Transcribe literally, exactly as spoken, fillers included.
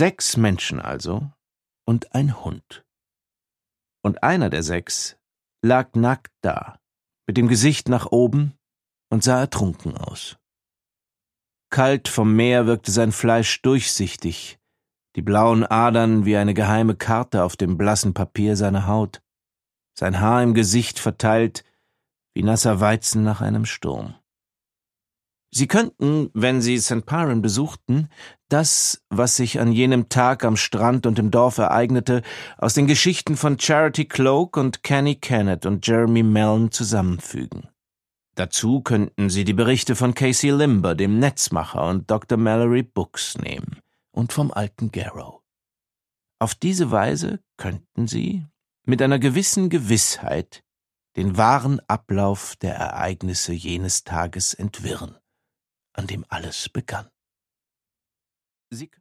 Sechs Menschen also und ein Hund. Und einer der sechs lag nackt da, mit dem Gesicht nach oben und sah ertrunken aus. Kalt vom Meer wirkte sein Fleisch durchsichtig, die blauen Adern wie eine geheime Karte auf dem blassen Papier seiner Haut, sein Haar im Gesicht verteilt wie nasser Weizen nach einem Sturm. Sie könnten, wenn Sie Sankt Piran besuchten, das, was sich an jenem Tag am Strand und im Dorf ereignete, aus den Geschichten von Charity Cloak und Kenny Kennett und Jeremy Mellon zusammenfügen. Dazu könnten Sie die Berichte von Casey Limber, dem Netzmacher, und Doktor Mallory Books nehmen und vom alten Garrow. Auf diese Weise könnten Sie mit einer gewissen Gewissheit den wahren Ablauf der Ereignisse jenes Tages entwirren, an dem alles begann. Sie